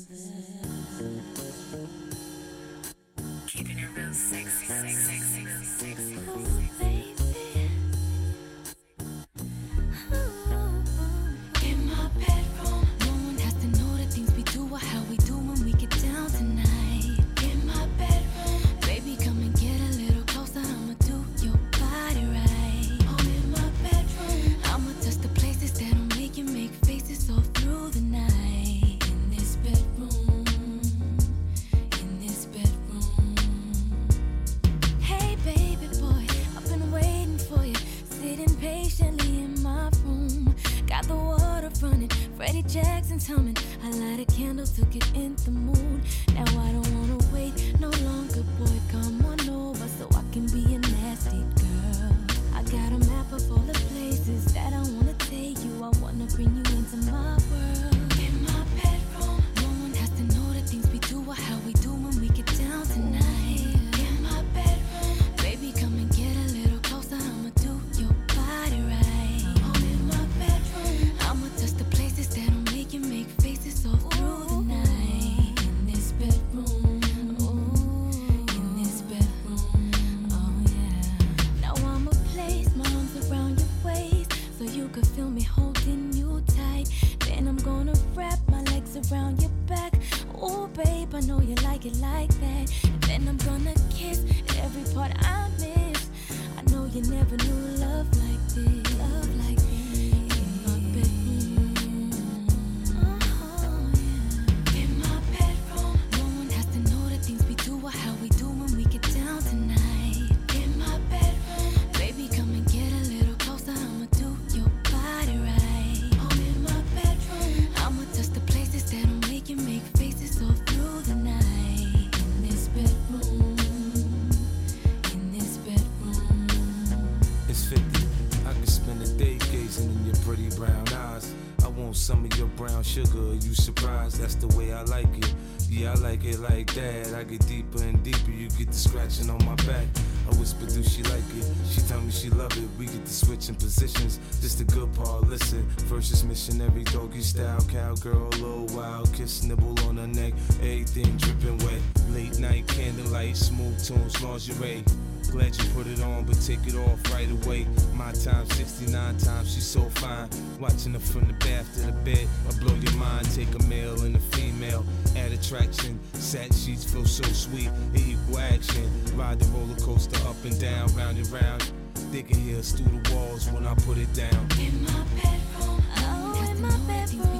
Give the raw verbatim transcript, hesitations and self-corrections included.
Keeping it real sexy, sexy, sexy, sexy. Oh, baby. In my bedroom, no one has to know the things we do or how we do when we get down tonight. In my bedroom, baby, come and get a little closer. I'ma do your body right. Oh, in my bedroom, I'ma touch the places that'll make you make faces all through the night. In this bedroom, in this bedroom. Hey, baby boy, I've been waiting for you, sitting patiently in my room. Got the water running, Freddie Jackson's humming. I light a candle to get in the mood. Now I don't wanna wait no longer, boy, come on over so I can be a nasty girl. I got a map of all the places that I wanna take you. I wanna bring you into my world. In my bedroom, no one has to know the things we do or how we do when we get down tonight. In my bedroom, baby, come and get a little closer. I'ma do your body right. Oh, in my bedroom, I'ma touch the places that'll make you make faces all through the night. In this bedroom, ooh, in this bedroom, oh yeah. Now I'ma place my arms around your waist so you can feel me holding you tight. Then I'm gonna wrap my legs around your back. Oh, babe, I know you like it like that. And then I'm gonna kiss every part I miss. I know you never knew love like this. Love like this. In my bedroom. Oh, yeah. In my bedroom, no one has to know the things we do or how we do when we get down tonight. In my bedroom, baby, come and get a little closer. I'ma do your body right. Oh, in my bedroom, I'ma touch the places that'll make you make faces all through the night. In this bedroom, in this bedroom. It's fifty. I could spend a day gazing in your pretty brown eyes. I want some of your brown sugar. You surprised? That's the way I like it. Yeah, I like it like that. I get deeper and deeper. You get the scratching on my back. I whisper, do she like it? She tell me she love it. We get to switching positions. This the good part. Listen, first is missionary doggy style, cowgirl, little wild kiss, nibble on her neck, everything dripping wet. Late night candlelight, smooth tunes, lingerie. Glad you put it on, but take it off right away. My time, sixty-nine times, she's so fine. Watching her from the bath to the bed, I blow your mind. Take a male and a female, add attraction. Satin sheets feel so sweet, equal action. Ride the roller coaster up and down, round and round. They can hear us through the walls when I put it down. In my bedroom, oh, in my bedroom.